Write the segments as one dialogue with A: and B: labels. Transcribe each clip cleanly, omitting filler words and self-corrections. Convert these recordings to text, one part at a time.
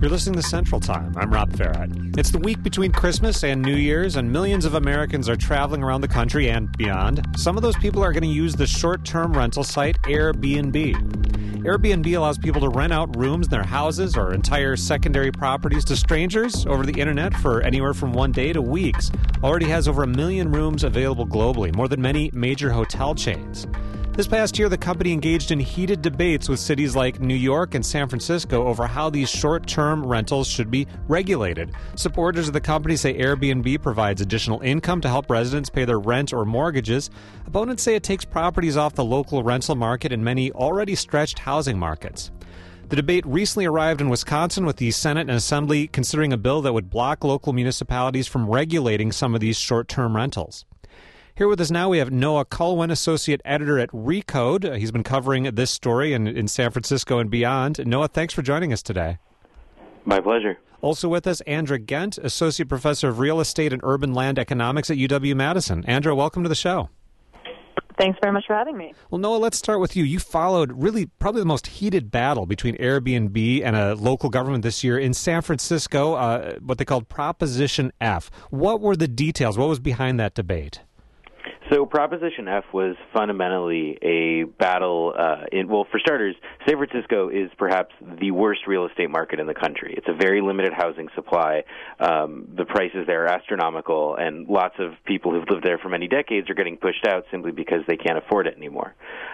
A: You're listening to Central Time. I'm Rob Farrett. It's the week between Christmas and New Year's, and millions of Americans are traveling around the country and beyond. Some of those people are going to use the short-term rental site Airbnb. Airbnb allows people to rent out rooms in their houses or entire secondary properties to strangers over the internet for anywhere from 1 day to weeks. Already has over 1 million rooms available globally, more than many major hotel chains. This past year, the company engaged in heated debates with cities like New York and San Francisco over how these short-term rentals should be regulated. Supporters of the company say Airbnb provides additional income to help residents pay their rent or mortgages. Opponents say it takes properties off the local rental market in many already stretched housing markets. The debate recently arrived in Wisconsin, with the Senate and Assembly considering a bill that would block local municipalities from regulating some of these short-term rentals. Here with us now, we have Noah Kulwin, Associate Editor at Recode. He's been covering this story in San Francisco and beyond. Noah, thanks for joining us today.
B: My pleasure.
A: Also with us, Andra Gent, Associate Professor of Real Estate and Urban Land Economics at UW-Madison. Andra, welcome to the show.
C: Thanks very much for having me.
A: Well, Noah, let's start with you. You followed really probably the most heated battle between Airbnb and a local government this year in San Francisco, what they called Proposition F. What were the details? What was behind that debate?
B: So Proposition F was fundamentally a battle for starters, San Francisco is perhaps the worst real estate market in the country. It's a very limited housing supply. The prices there are astronomical, and lots of people who've lived there for many decades are getting pushed out simply because they can't afford it anymore.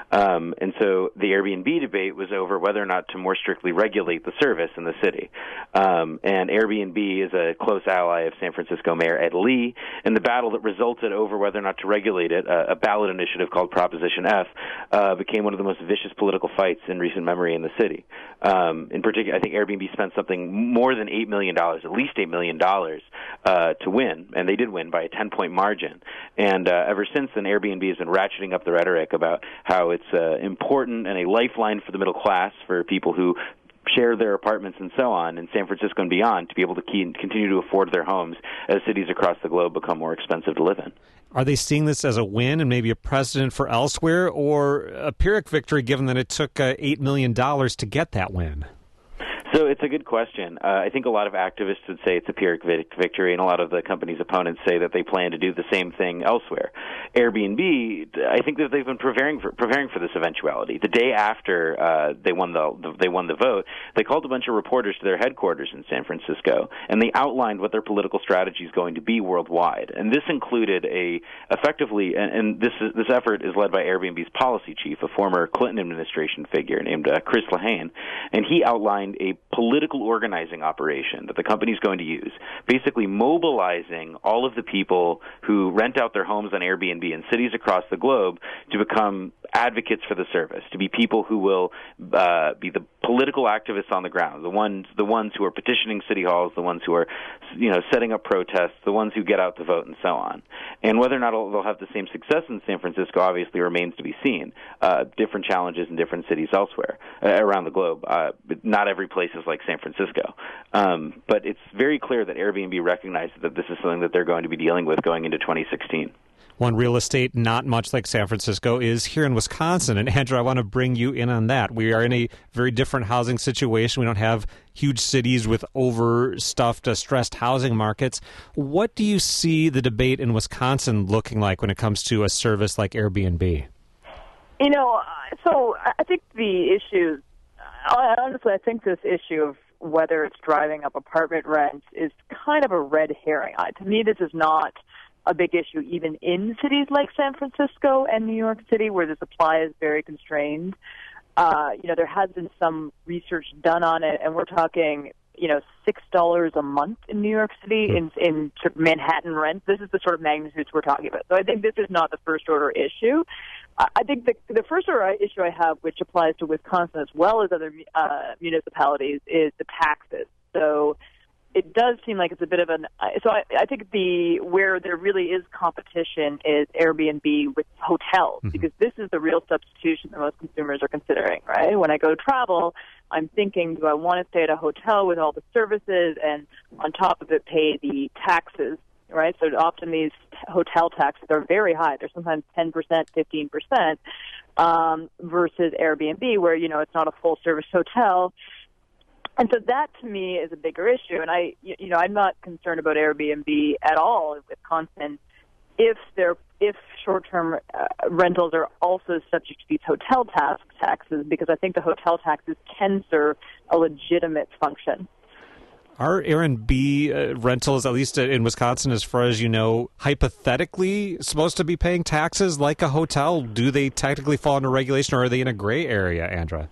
B: And so the Airbnb debate was over whether or not to more strictly regulate the service in the city. And Airbnb is a close ally of San Francisco Mayor Ed Lee, and the battle that resulted over whether or not to regulate it, a ballot initiative called Proposition F, became one of the most vicious political fights in recent memory in the city. In particular, I think Airbnb spent something more than $8 million, at least $8 million, to win, and they did win by a 10-point margin. And ever since then, Airbnb has been ratcheting up the rhetoric about how it's important and a lifeline for the middle class, for people who share their apartments and so on in San Francisco and beyond, to be able to continue to afford their homes as cities across the globe become more expensive to live in.
A: Are they seeing this as a win and maybe a precedent for elsewhere, or a Pyrrhic victory given that it took $8 million to get that win?
B: So it's a good question. I think a lot of activists would say it's a Pyrrhic victory, and a lot of the company's opponents say that they plan to do the same thing elsewhere. Airbnb, I think that they've been preparing for this eventuality. The day after they won the vote, they called a bunch of reporters to their headquarters in San Francisco, and they outlined what their political strategy is going to be worldwide. And this included this effort is led by Airbnb's policy chief, a former Clinton administration figure named Chris Lehane, and he outlined a political organizing operation that the company is going to use, basically mobilizing all of the people who rent out their homes on Airbnb in cities across the globe to become advocates for the service, to be people who will be the political activists on the ground, the ones who are petitioning city halls, the ones who are setting up protests, the ones who get out to vote, and so on. And whether or not they'll have the same success in San Francisco obviously remains to be seen. Different challenges in different cities elsewhere around the globe. Not every place is like San Francisco. But it's very clear that Airbnb recognizes that this is something that they're going to be dealing with going into 2016.
A: One real estate not much like San Francisco is here in Wisconsin. And Andrew, I want to bring you in on that. We are in a very different housing situation. We don't have huge cities with overstuffed, stressed housing markets. What do you see the debate in Wisconsin looking like when it comes to a service like Airbnb?
C: So I think the issue, honestly, I think this issue of whether it's driving up apartment rents is kind of a red herring. To me, this is not a big issue even in cities like San Francisco and New York City, where the supply is very constrained. There has been some research done on it, and we're talking, $6 a month in New York City in sort of Manhattan rent. This is the sort of magnitudes we're talking about. So I think this is not the first-order issue. I think the first-order issue I have, which applies to Wisconsin as well as other municipalities, is the taxes. So it does seem like it's a bit of an. So I think where there really is competition is Airbnb with hotels, because this is the real substitution that most consumers are considering. Right? When I go travel, I'm thinking, do I want to stay at a hotel with all the services and on top of it pay the taxes? Right? So often these hotel taxes are very high. They're sometimes 10%, 15%, versus Airbnb, where it's not a full service hotel. And so that, to me, is a bigger issue. And I'm not concerned about Airbnb at all in Wisconsin if short-term rentals are also subject to these hotel taxes, because I think the hotel taxes can serve a legitimate function.
A: Are Airbnb rentals, at least in Wisconsin, as far as you know, hypothetically supposed to be paying taxes like a hotel? Do they technically fall under regulation, or are they in a gray area, Andra?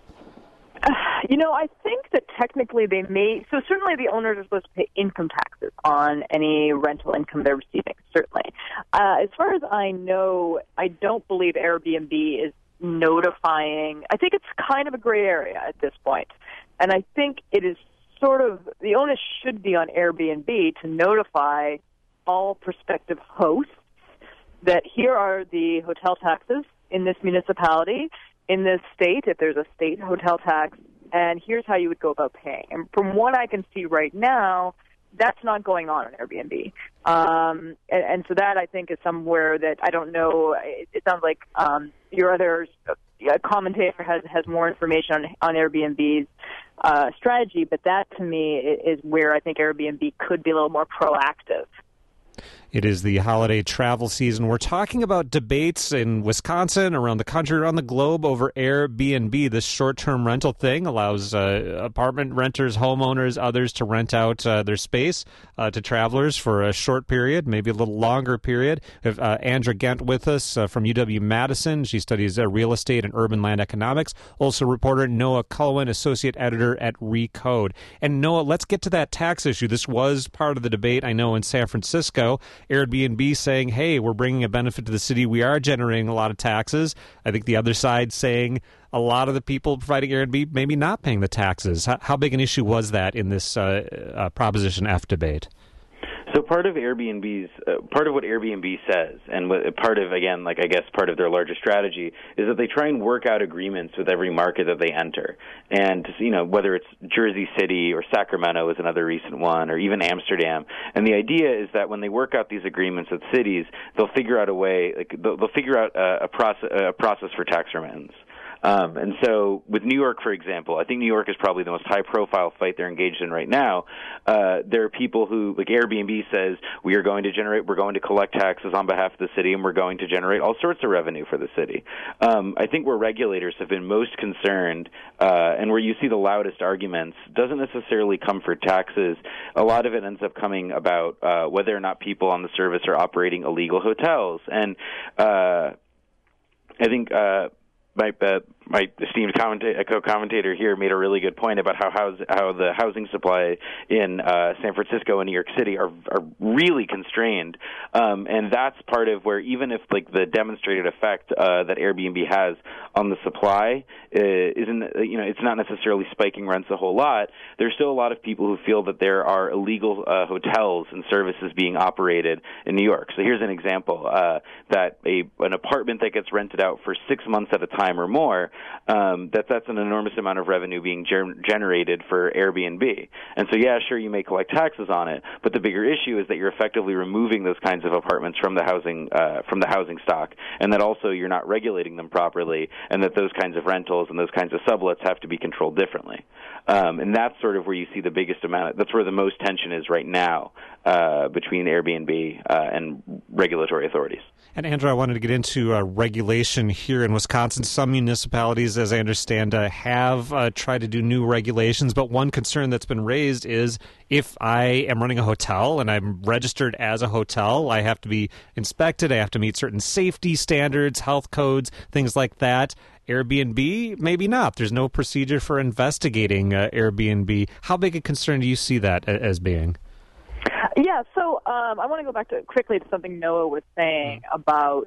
C: I think that technically they may. So certainly the owners are supposed to pay income taxes on any rental income they're receiving, certainly. As far as I know, I don't believe Airbnb is notifying. I think it's kind of a gray area at this point. And I think it is sort of, the onus should be on Airbnb to notify all prospective hosts that here are the hotel taxes in this municipality, in this state, if there's a state hotel tax, and here's how you would go about paying. And from what I can see right now, that's not going on Airbnb. And so that, I think, is somewhere that I don't know. It sounds like your other commentator has more information on Airbnb's strategy, but that, to me, is where I think Airbnb could be a little more proactive.
A: It is the holiday travel season. We're talking about debates in Wisconsin, around the country, around the globe over Airbnb. This short-term rental thing allows apartment renters, homeowners, others to rent out their space to travelers for a short period, maybe a little longer period. We have Andra Gent with us from UW-Madison. She studies real estate and urban land economics. Also reporter Noah Cullen, associate editor at Recode. And Noah, let's get to that tax issue. This was part of the debate, I know, in San Francisco. Airbnb saying, hey, we're bringing a benefit to the city. We are generating a lot of taxes. I think the other side saying a lot of the people providing Airbnb maybe not paying the taxes. How big an issue was that in this Proposition F debate?
B: So part of Airbnb's, part of what Airbnb says, and part of, again, like I guess part of their larger strategy, is that they try and work out agreements with every market that they enter. And, whether it's Jersey City or Sacramento is another recent one, or even Amsterdam. And the idea is that when they work out these agreements with cities, they'll figure out a way, they'll figure out a process for tax remittance. And so with New York, for example, I think New York is probably the most high-profile fight they're engaged in right now. There are people who, like Airbnb says, we're going to collect taxes on behalf of the city, and we're going to generate all sorts of revenue for the city. I think where regulators have been most concerned, and where you see the loudest arguments, doesn't necessarily come for taxes. A lot of it ends up coming about whether or not people on the service are operating illegal hotels. And I think my esteemed co-commentator here made a really good point about how the housing supply in San Francisco and New York City are really constrained, and that's part of where, even if the demonstrated effect that Airbnb has on the supply isn't, it's not necessarily spiking rents a whole lot. There's still a lot of people who feel that there are illegal hotels and services being operated in New York. So here's an example: that an apartment that gets rented out for 6 months at a time or more, that's an enormous amount of revenue being generated for Airbnb. And so, yeah, sure, you may collect taxes on it, but the bigger issue is that you're effectively removing those kinds of apartments from the housing stock, and that also you're not regulating them properly, and that those kinds of rentals and those kinds of sublets have to be controlled differently. And that's sort of where you see the biggest amount. That's where the most tension is right now between Airbnb and regulatory authorities.
A: And Andrew, I wanted to get into regulation here in Wisconsin. Some municipalities, as I understand, have tried to do new regulations, but one concern that's been raised is if I am running a hotel and I'm registered as a hotel, I have to be inspected, I have to meet certain safety standards, health codes, things like that. Airbnb, maybe not. There's no procedure for investigating Airbnb. How big a concern do you see that as being?
C: Yeah, so I want to go back quickly to something Noah was saying about,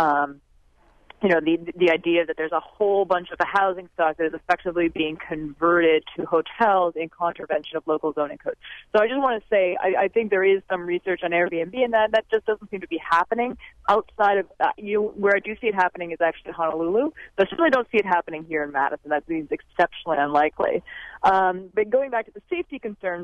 C: the idea that there's a whole bunch of the housing stock that is effectively being converted to hotels in contravention of local zoning codes. So I just want to say I think there is some research on Airbnb, and that just doesn't seem to be happening outside of where I do see it happening is actually Honolulu. But I certainly don't see it happening here in Madison. That seems exceptionally unlikely. But going back to the safety concerns,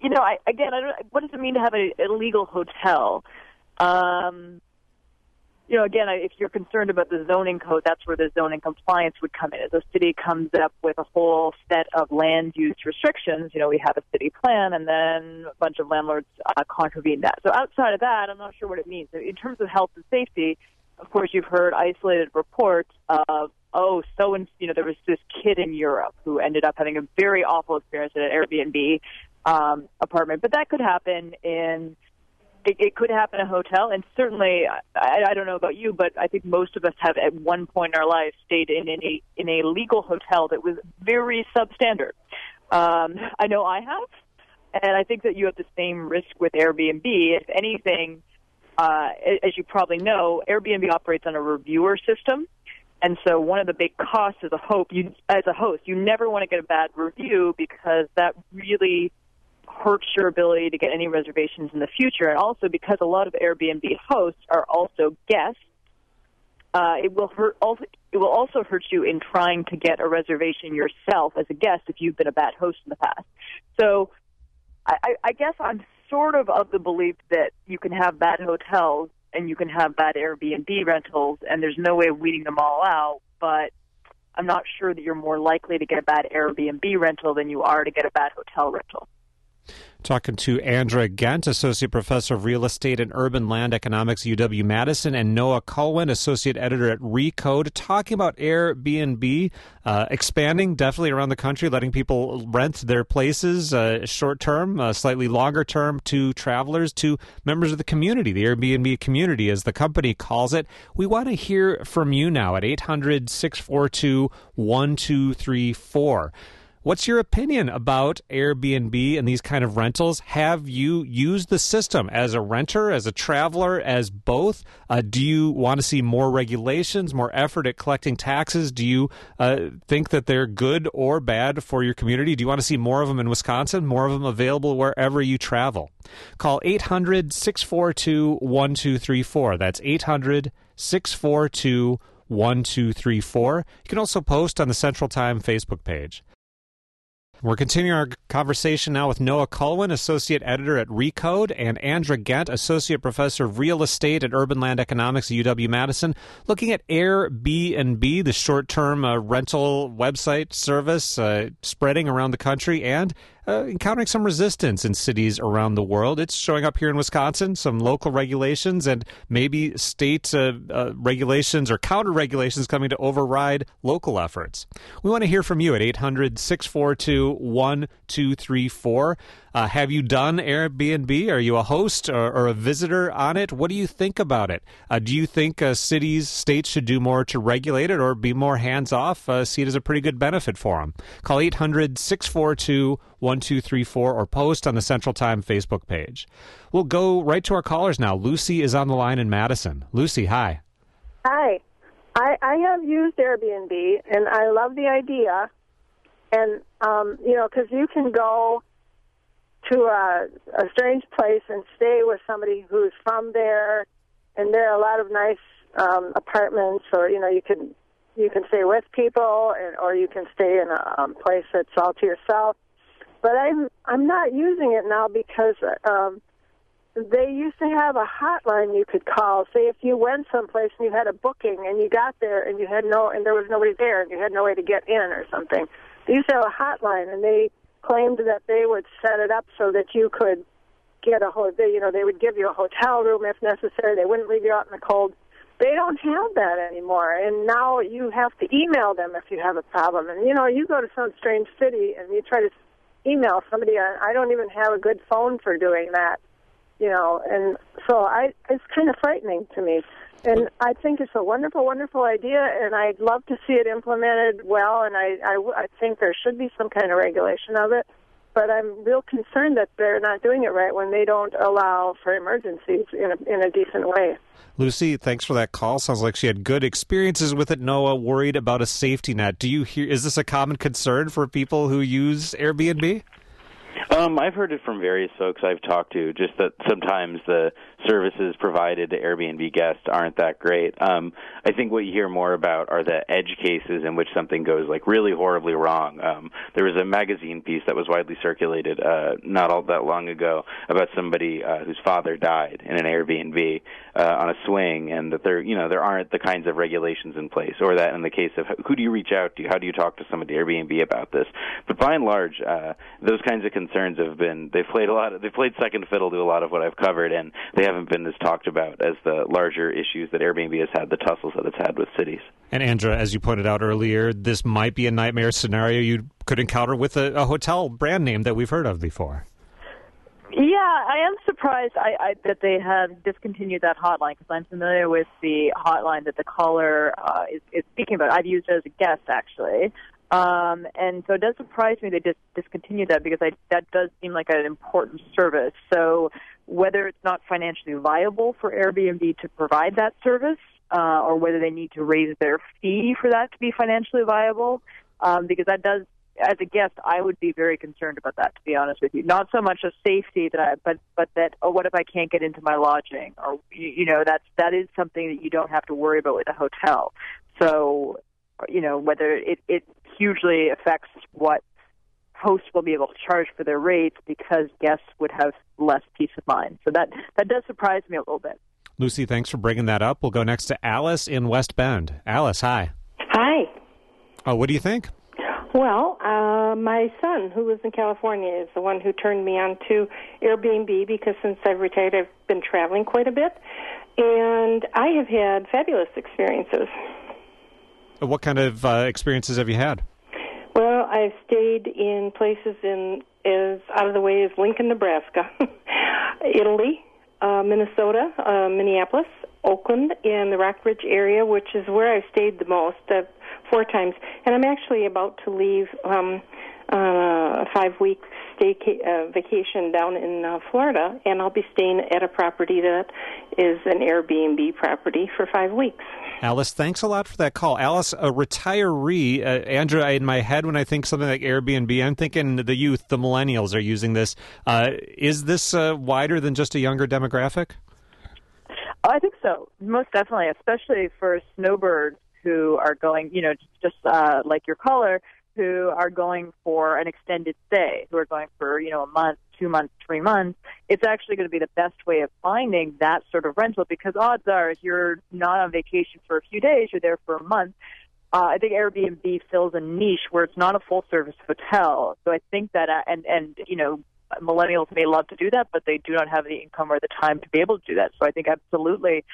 C: what does it mean to have an illegal hotel? again, if you're concerned about the zoning code, that's where the zoning compliance would come in. As a city comes up with a whole set of land use restrictions, we have a city plan, and then a bunch of landlords contravene that. So outside of that, I'm not sure what it means. In terms of health and safety, of course, you've heard isolated reports of, there was this kid in Europe who ended up having a very awful experience at an Airbnb apartment. But that could happen it could happen in a hotel, and certainly, I don't know about you, but I think most of us have at one point in our lives stayed in a legal hotel that was very substandard. I know I have, and I think that you have the same risk with Airbnb. If anything, as you probably know, Airbnb operates on a reviewer system, and so one of the big costs as a host, you never want to get a bad review because that really hurts your ability to get any reservations in the future. And also because a lot of Airbnb hosts are also guests, it will also hurt you in trying to get a reservation yourself as a guest if you've been a bad host in the past. So I guess I'm sort of the belief that you can have bad hotels and you can have bad Airbnb rentals, and there's no way of weeding them all out, but I'm not sure that you're more likely to get a bad Airbnb rental than you are to get a bad hotel rental.
A: Talking to Andra Ghent, Associate Professor of Real Estate and Urban Land Economics, UW-Madison, and Noah Kulwin, Associate Editor at Recode, talking about Airbnb expanding definitely around the country, letting people rent their places short-term, slightly longer-term to travelers, to members of the community, the Airbnb community, as the company calls it. We want to hear from you now at 800-642-1234. What's your opinion about Airbnb and these kind of rentals? Have you used the system as a renter, as a traveler, as both? Do you want to see more regulations, more effort at collecting taxes? Do you think that they're good or bad for your community? Do you want to see more of them in Wisconsin, more of them available wherever you travel? Call 800-642-1234. That's 800-642-1234. You can also post on the Central Time Facebook page. We're continuing our conversation now with Noah Kulwin, Associate Editor at Recode, and Andra Ghent, Associate Professor of Real Estate and Urban Land Economics at UW-Madison, looking at Airbnb, the short-term rental website service spreading around the country and encountering some resistance in cities around the world. It's showing up here in Wisconsin, some local regulations and maybe state regulations or counter-regulations coming to override local efforts. We want to hear from you at 800-642-1234. Have you done Airbnb? Are you a host or a visitor on it? What do you think about it? Do you think cities, states should do more to regulate it or be more hands-off? See it as a pretty good benefit for them. Call 800-642-1234 or post on the Central Time Facebook page. We'll go right to our callers now. Lucy is on the line in Madison. Lucy, hi.
D: Hi. I have used Airbnb, and I love the idea. And, because you can go to a strange place and stay with somebody who's from there, and there are a lot of nice apartments, or you can stay with people, or you can stay in a place that's all to yourself. But I'm not using it now because they used to have a hotline you could call. Say if you went someplace and you had a booking and you got there and there was nobody there and you had no way to get in or something. They used to have a hotline, and they claimed that they would set it up so that you could get they would give you a hotel room if necessary. They wouldn't leave you out in the cold. They don't have that anymore, and now you have to email them if you have a problem. And, you go to some strange city and you try to email somebody. I don't even have a good phone for doing that, and so it's kind of frightening to me. And I think it's a wonderful, wonderful idea, and I'd love to see it implemented well, and I think there should be some kind of regulation of it. But I'm real concerned that they're not doing it right when they don't allow for emergencies in a decent way.
A: Lucy, thanks for that call. Sounds like she had good experiences with it. Noah, worried about a safety net. Is this a common concern for people who use Airbnb?
B: I've heard it from various folks I've talked to, just that sometimes the services provided to Airbnb guests aren't that great. I think what you hear more about are the edge cases in which something goes like really horribly wrong. There was a magazine piece that was widely circulated not all that long ago about somebody whose father died in an Airbnb on a swing, and that there aren't the kinds of regulations in place, or that in the case of who do you reach out to, how do you talk to somebody at Airbnb about this. But by and large, those kinds of concerns have been they've played second fiddle to a lot of what I've covered, and they haven't been as talked about as the larger issues that Airbnb has had, the tussles that it's had with cities.
A: And Andra, as you pointed out earlier, this might be a nightmare scenario you could encounter with a hotel brand name that we've heard of before.
C: Yeah, I am surprised that they have discontinued that hotline, because I'm familiar with the hotline that the caller is speaking about. I've used it as a guest, actually. And so it does surprise me they discontinued that, because that does seem like an important service. So whether it's not financially viable for Airbnb to provide that service, or whether they need to raise their fee for that to be financially viable, because that does, as a guest, I would be very concerned about that, to be honest with you. Not so much a safety but that, oh, what if I can't get into my lodging? Or, that is something that you don't have to worry about with a hotel. So, whether it hugely affects what hosts will be able to charge for their rates, because guests would have less peace of mind. So that does surprise me a little bit.
A: Lucy, thanks for bringing that up. We'll go next to Alice in West Bend. Alice, hi.
E: Hi.
A: Oh, what do you think?
E: Well, my son, who lives in California, is the one who turned me on to Airbnb, because since I've retired, I've been traveling quite a bit, and I have had fabulous experiences.
A: What kind of experiences have you had?
E: Well, I've stayed in places as out of the way as Lincoln, Nebraska, Italy, Minnesota, Minneapolis, Oakland, and the Rockridge area, which is where I've stayed the most, 4 times. And I'm actually about to leave a 5-week vacation down in Florida, and I'll be staying at a property that is an Airbnb property for 5 weeks.
A: Alice, thanks a lot for that call. Alice, a retiree. Andrew, in my head, when I think something like Airbnb, I'm thinking the youth, the millennials are using this. Is this wider than just a younger demographic?
C: I think so, most definitely, especially for snowbirds who are going, just like your caller, who are going for an extended stay, who are going for, a month, 2 months, 3 months. It's actually going to be the best way of finding that sort of rental, because odds are, if you're not on vacation for a few days, you're there for a month. I think Airbnb fills a niche where it's not a full-service hotel. So I think that, millennials may love to do that, but they do not have the income or the time to be able to do that. So I think absolutely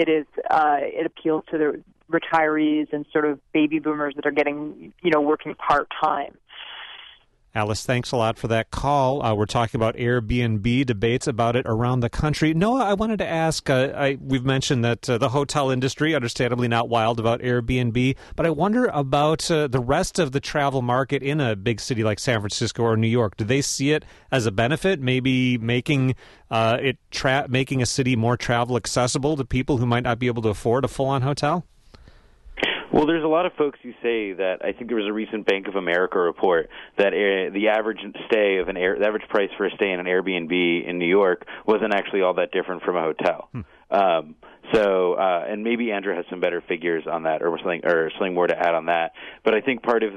C: it appeals to the retirees and sort of baby boomers that are getting, working part-time.
A: Alice, thanks a lot for that call. We're talking about Airbnb, debates about it around the country. Noah, I wanted to ask, we've mentioned that the hotel industry, understandably not wild about Airbnb, but I wonder about the rest of the travel market in a big city like San Francisco or New York. Do they see it as a benefit, maybe making making a city more travel accessible to people who might not be able to afford a full-on hotel?
B: Well, there's a lot of folks who say that. I think there was a recent Bank of America report that the average the average price for a stay in an Airbnb in New York wasn't actually all that different from a hotel. And maybe Andrew has some better figures on that, or something more to add on that. But I think part of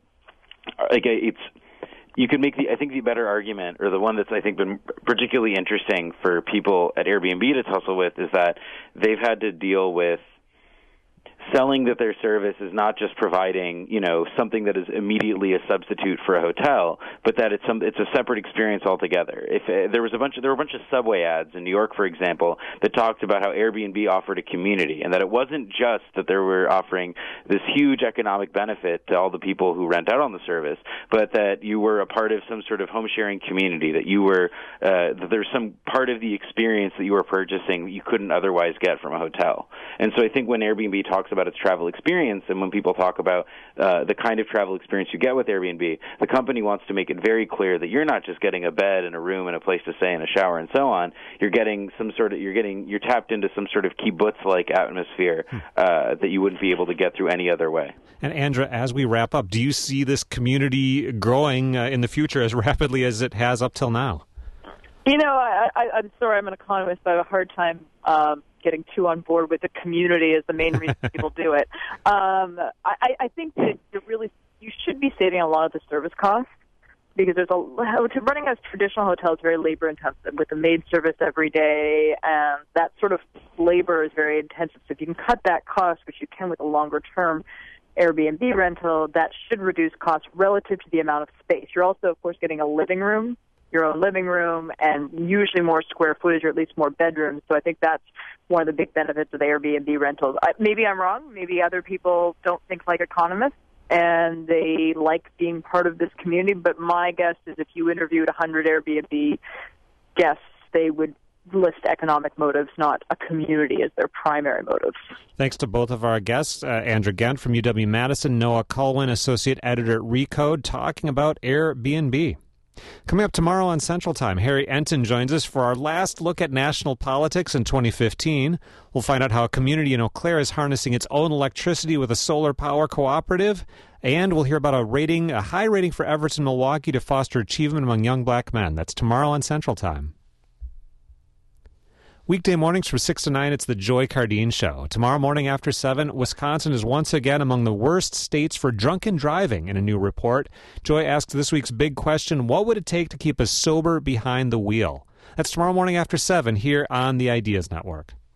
B: you could make the better argument, or the one that's I think been particularly interesting for people at Airbnb to tussle with, is that they've had to deal with selling that their service is not just providing, something that is immediately a substitute for a hotel, but that it's a separate experience altogether. If there were a bunch of Subway ads in New York, for example, that talked about how Airbnb offered a community, and that it wasn't just that they were offering this huge economic benefit to all the people who rent out on the service, but that you were a part of some sort of home sharing community, that you were that there's some part of the experience that you were purchasing that you couldn't otherwise get from a hotel. And so I think when Airbnb talks about about its travel experience, and when people talk about the kind of travel experience you get with Airbnb, the company wants to make it very clear that you're not just getting a bed and a room and a place to stay and a shower and so on. You're getting you're tapped into some sort of kibbutz-like atmosphere that you wouldn't be able to get through any other way.
A: And Andra, as we wrap up, do you see this community growing in the future as rapidly as it has up till now?
C: You know, I'm sorry, I'm an economist, but I have a hard time getting too on board with the community as the main reason people do it. I think that you should be saving a lot of the service costs, because running a traditional hotel is very labor intensive with the maid service every day, and that sort of labor is very intensive. So if you can cut that cost, which you can with a longer term Airbnb rental, that should reduce costs relative to the amount of space. You're also, of course, getting a living room, your own living room, and usually more square footage, or at least more bedrooms. So I think that's one of the big benefits of the Airbnb rentals. Maybe I'm wrong. Maybe other people don't think like economists, and they like being part of this community. But my guess is if you interviewed 100 Airbnb guests, they would list economic motives, not a community, as their primary motives.
A: Thanks to both of our guests, Andra Ghent from UW-Madison, Noah Culwin, Associate Editor at Recode, talking about Airbnb. Coming up tomorrow on Central Time, Harry Enton joins us for our last look at national politics in 2015. We'll find out how a community in Eau Claire is harnessing its own electricity with a solar power cooperative. And we'll hear about a high rating for efforts in Milwaukee to foster achievement among young black men. That's tomorrow on Central Time. Weekday mornings from 6 to 9, it's the Joy Cardine Show. Tomorrow morning after 7, Wisconsin is once again among the worst states for drunken driving in a new report. Joy asks this week's big question, what would it take to keep us sober behind the wheel? That's tomorrow morning after 7 here on the Ideas Network.